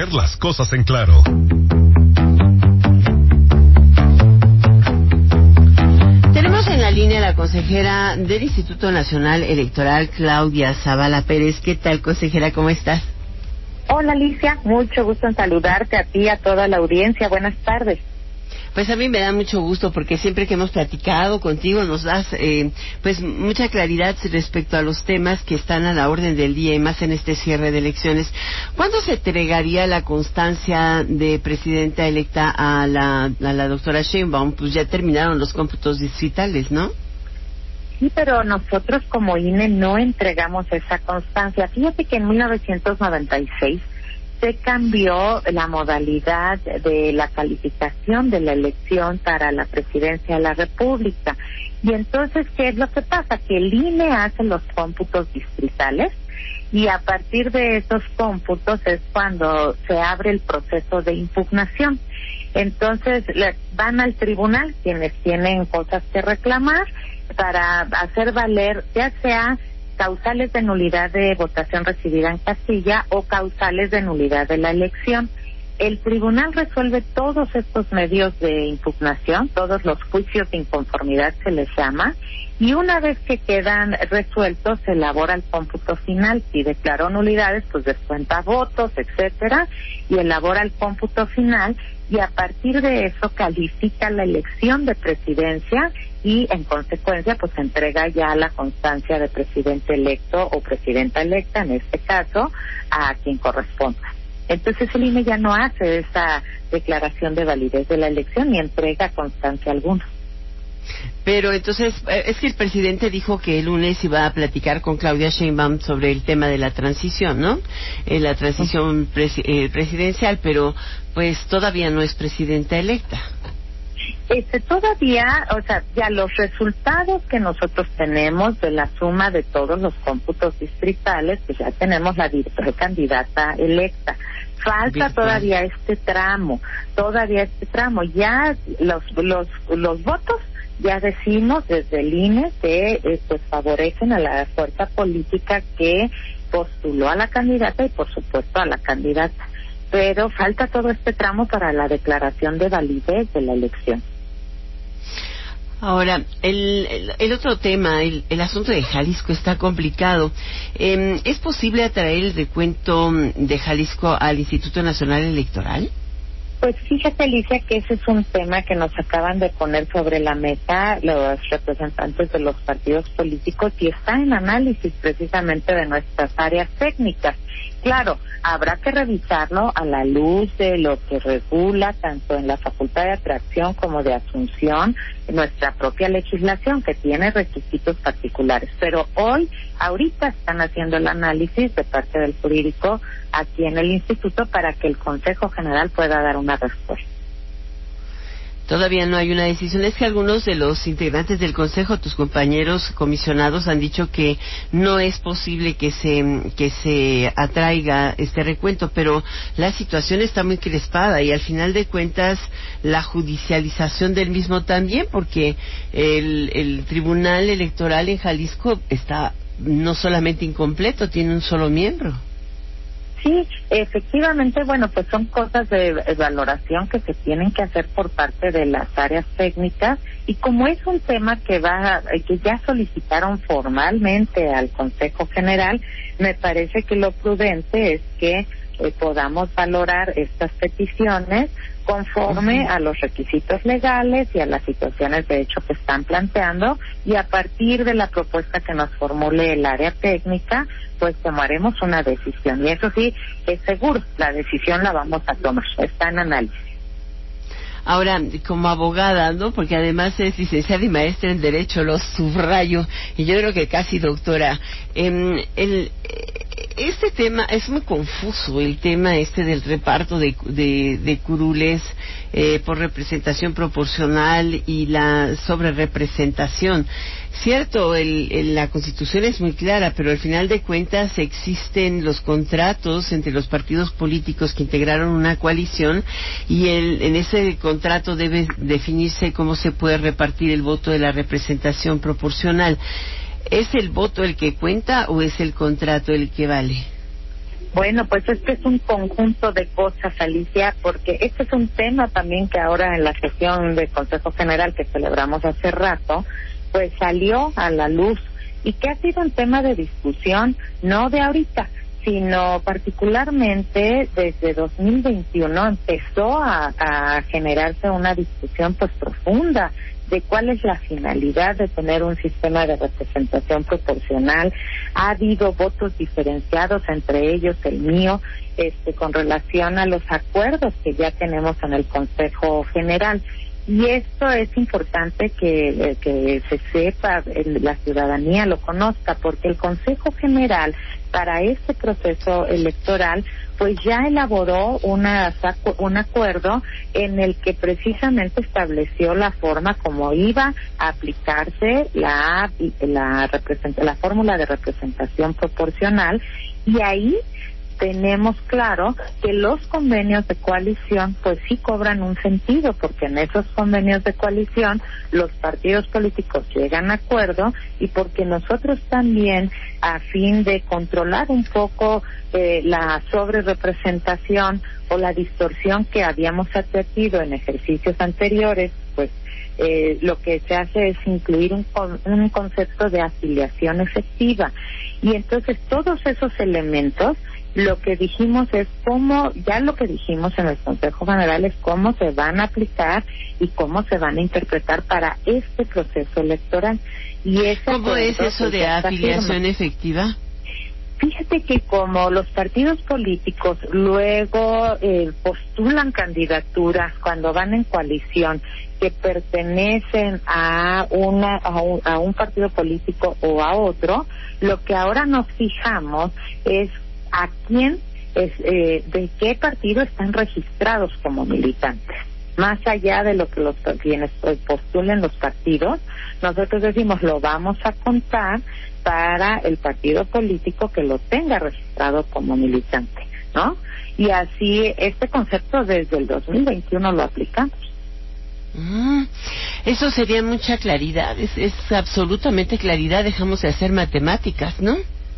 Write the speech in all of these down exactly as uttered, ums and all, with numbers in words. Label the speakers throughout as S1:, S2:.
S1: poner las cosas en claro.
S2: Tenemos en la línea a la consejera del Instituto Nacional Electoral, Claudia Zavala Pérez. ¿Qué tal, consejera? ¿Cómo estás?
S3: Hola, Alicia. Mucho gusto en saludarte a ti y a toda la audiencia. Buenas tardes.
S2: Pues a mí me da mucho gusto porque siempre que hemos platicado contigo nos das eh, pues mucha claridad respecto a los temas que están a la orden del día y más en este cierre de elecciones. ¿Cuándo se entregaría la constancia de presidenta electa a la, a la doctora Sheinbaum? Pues ya terminaron los cómputos distritales, ¿no?
S3: Sí, pero nosotros como I N E no entregamos esa constancia. Fíjate que en mil novecientos noventa y seis se cambió la modalidad de la calificación de la elección para la presidencia de la República. Y entonces, ¿qué es lo que pasa? Que el I N E hace los cómputos distritales y a partir de esos cómputos es cuando se abre el proceso de impugnación. Entonces, van al tribunal quienes tienen cosas que reclamar para hacer valer, ya sea causales de nulidad de votación recibida en casilla o causales de nulidad de la elección. El tribunal resuelve todos estos medios de impugnación, todos los juicios de inconformidad se les llama, y una vez que quedan resueltos se elabora el cómputo final. Si declaró nulidades, pues descuenta votos, etcétera, y elabora el cómputo final, y a partir de eso califica la elección de presidencia y en consecuencia pues entrega ya la constancia de presidente electo o presidenta electa, en este caso, a quien corresponda. Entonces el I N E ya no hace esa declaración de validez de la elección ni entrega constancia alguna.
S2: Pero entonces, es que el presidente dijo que el lunes iba a platicar con Claudia Sheinbaum sobre el tema de la transición, ¿no? Eh, la transición presi- eh, presidencial, pero pues todavía no es presidenta electa.
S3: Este, todavía, o sea, ya los resultados que nosotros tenemos de la suma de todos los cómputos distritales, pues ya tenemos la candidata electa. Falta Virtual. todavía este tramo, todavía este tramo. Ya los los los votos, ya decimos desde el I N E que eh, pues favorecen a la fuerza política que postuló a la candidata y por supuesto a la candidata. Pero falta todo este tramo para la declaración de validez de la elección.
S2: Ahora, el, el, el otro tema, el, el asunto de Jalisco está complicado. Eh, ¿Es posible atraer el recuento de Jalisco al Instituto Nacional Electoral?
S3: Pues fíjate, Alicia, que ese es un tema que nos acaban de poner sobre la mesa los representantes de los partidos políticos y está en análisis precisamente de nuestras áreas técnicas. Claro, habrá que revisarlo a la luz de lo que regula tanto en la facultad de atracción como de asunción nuestra propia legislación que tiene requisitos particulares. Pero hoy, ahorita están haciendo el análisis de parte del jurídico aquí en el instituto para que el Consejo General pueda dar una respuesta.
S2: Todavía no hay una decisión. Es que algunos de los integrantes del Consejo, tus compañeros comisionados, han dicho que no es posible que se que se atraiga este recuento, pero la situación está muy crespada y al final de cuentas la judicialización del mismo también, porque el, el Tribunal Electoral en Jalisco está no solamente incompleto, tiene un solo miembro.
S3: Sí, efectivamente, bueno, pues son cosas de valoración que se tienen que hacer por parte de las áreas técnicas y como es un tema que va, que ya solicitaron formalmente al Consejo General, me parece que lo prudente es que eh, podamos valorar estas peticiones conforme a los requisitos legales y a las situaciones de hecho que están planteando y a partir de la propuesta que nos formule el área técnica pues tomaremos una decisión y eso sí es seguro, la decisión la vamos a tomar, está en análisis.
S2: Ahora, como abogada, ¿no? Porque además es licenciada y maestra en Derecho, lo subrayo, y yo creo que casi doctora. Eh, el, este tema es muy confuso, el tema este del reparto de, de, de curules eh, por representación proporcional y la sobrerepresentación. Cierto, el, el, la Constitución es muy clara, pero al final de cuentas existen los contratos entre los partidos políticos que integraron una coalición y el, en ese contrato debe definirse cómo se puede repartir el voto de la representación proporcional. ¿Es el voto el que cuenta o es el contrato el que vale?
S3: Bueno, pues este es un conjunto de cosas, Alicia, porque este es un tema también que ahora en la sesión del Consejo General que celebramos hace rato, pues salió a la luz y que ha sido un tema de discusión, no de ahorita, sino particularmente desde dos mil veintiuno empezó a, a generarse una discusión pues profunda de cuál es la finalidad de tener un sistema de representación proporcional. Ha habido votos diferenciados, entre ellos el mío, este, con relación a los acuerdos que ya tenemos en el Consejo General. Y esto es importante que, que se sepa, la ciudadanía lo conozca, porque el Consejo General para este proceso electoral pues ya elaboró una, un acuerdo en el que precisamente estableció la forma como iba a aplicarse la, la, la fórmula de representación proporcional, y ahí tenemos claro que los convenios de coalición pues sí cobran un sentido, porque en esos convenios de coalición los partidos políticos llegan a acuerdo, y porque nosotros también, a fin de controlar un poco eh, la sobrerepresentación o la distorsión que habíamos advertido en ejercicios anteriores, pues eh, lo que se hace es incluir un, un concepto de afiliación efectiva. Y entonces todos esos elementos, lo que dijimos es cómo, ya lo que dijimos en el Consejo General es cómo se van a aplicar y cómo se van a interpretar para este proceso electoral. Y ese
S2: ¿Cómo es eso de afiliación
S3: firma.
S2: efectiva?
S3: Fíjate que como los partidos políticos luego eh, postulan candidaturas cuando van en coalición que pertenecen a una a un, a un partido político o a otro, lo que ahora nos fijamos es a quién, es, eh, de qué partido están registrados como militantes. Más allá de lo que los quienes postulen los partidos, nosotros decimos lo vamos a contar para el partido político que lo tenga registrado como militante, ¿no? Y así este concepto desde el dos mil veintiuno lo aplicamos.
S2: Mm, eso sería mucha claridad, es, es absolutamente claridad, dejamos de hacer matemáticas, ¿no?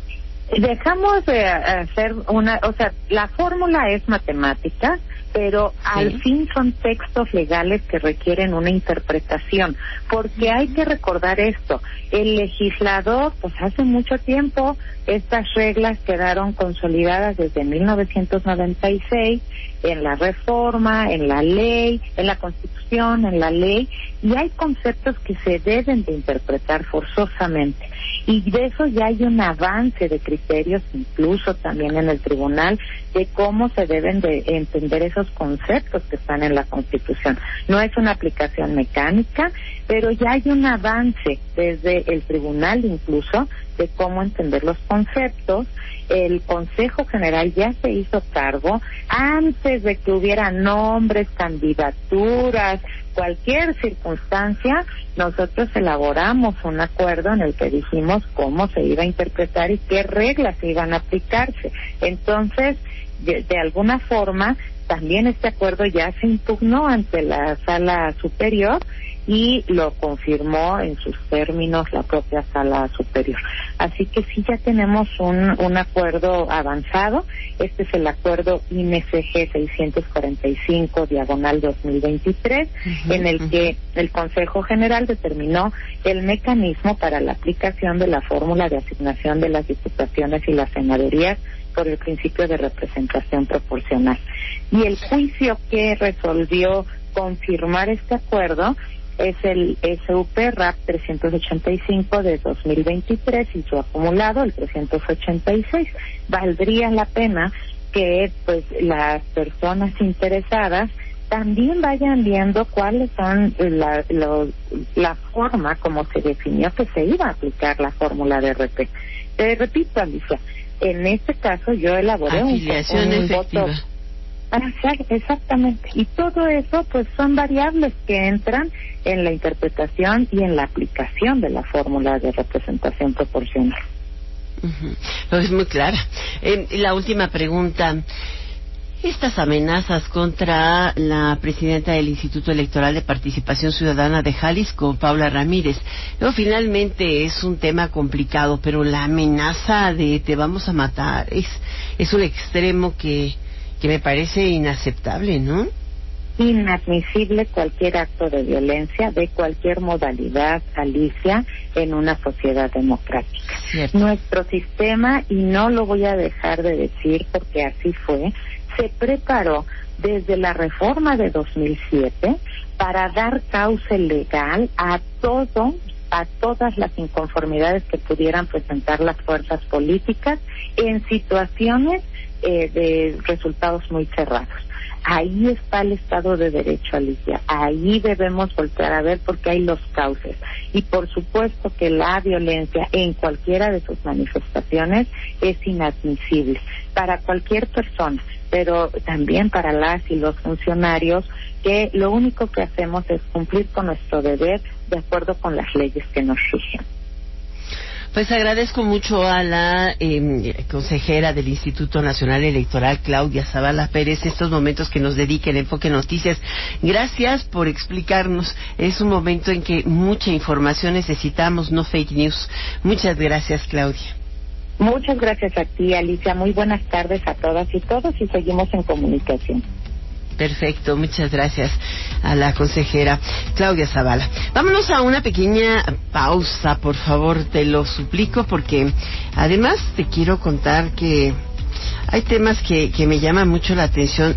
S3: Dejamos de hacer una, o sea, la fórmula es matemática, pero sí, al fin son textos legales que requieren una interpretación, porque hay que recordar esto, el legislador, pues hace mucho tiempo, estas reglas quedaron consolidadas desde mil novecientos noventa y seis, en la reforma, en la ley, en la Constitución, en la ley, y hay conceptos que se deben de interpretar forzosamente. Y de eso ya hay un avance de criterios, incluso también en el tribunal, de cómo se deben de entender esos conceptos que están en la Constitución. No es una aplicación mecánica, pero ya hay un avance desde el tribunal incluso de cómo entender los conceptos. El Consejo General ya se hizo cargo antes de que hubiera nombres, candidaturas, cualquier circunstancia. Nosotros elaboramos un acuerdo en el que dijimos cómo se iba a interpretar y qué reglas se iban a aplicarse. Entonces, de, de alguna forma, también este acuerdo ya se impugnó ante la Sala Superior y lo confirmó en sus términos la propia Sala Superior. Así que sí, ya tenemos un, un acuerdo avanzado. Este es el acuerdo I N S G seiscientos cuarenta y cinco diagonal dos mil veintitrés, uh-huh, en el uh-huh. que el Consejo General determinó el mecanismo para la aplicación de la fórmula de asignación de las diputaciones y las senadurías por el principio de representación proporcional. Y el juicio que resolvió confirmar este acuerdo es el S U P R A P trescientos ochenta y cinco de dos mil veintitrés y su acumulado, el trescientos ochenta y seis. Valdría la pena que pues las personas interesadas también vayan viendo cuáles son la, lo, la forma como se definió que se iba a aplicar la fórmula de R P. Te repito, Alicia, en este caso yo elaboré
S2: Afiliación
S3: un, un
S2: efectiva.
S3: voto. Exactamente. Y todo eso pues son variables que entran en la interpretación y en la aplicación de la fórmula de representación proporcional.
S2: Uh-huh. No, es muy clara. Eh, la última pregunta. estas amenazas contra la presidenta del Instituto Electoral de Participación Ciudadana de Jalisco, Paula Ramírez. Luego, finalmente es un tema complicado, pero la amenaza de te vamos a matar es, es un extremo que, que me parece inaceptable, ¿no?
S3: Inadmisible cualquier acto de violencia de cualquier modalidad, Alicia, en una sociedad democrática.
S2: Cierto.
S3: Nuestro sistema, y no lo voy a dejar de decir porque así fue, se preparó desde la reforma de dos mil siete para dar cauce legal a todo, a todas las inconformidades que pudieran presentar las fuerzas políticas en situaciones eh, de resultados muy cerrados. Ahí está el Estado de Derecho, Alicia. Ahí debemos voltear a ver porque hay los cauces. Y por supuesto que la violencia en cualquiera de sus manifestaciones es inadmisible para cualquier persona, pero también para las y los funcionarios, que lo único que hacemos es cumplir con nuestro deber de acuerdo con las leyes que nos rigen.
S2: Pues agradezco mucho a la eh, consejera del Instituto Nacional Electoral, Claudia Zavala Pérez, estos momentos que nos dedica el Enfoque Noticias. Gracias por explicarnos. Es un momento en que mucha información necesitamos, no fake news. Muchas gracias, Claudia.
S3: Muchas gracias a ti, Alicia. Muy buenas tardes a todas y todos, y seguimos en comunicación.
S2: Perfecto, muchas gracias a la consejera Claudia Zavala. Vámonos a una pequeña pausa, por favor, te lo suplico, porque además te quiero contar que hay temas que, que me llaman mucho la atención.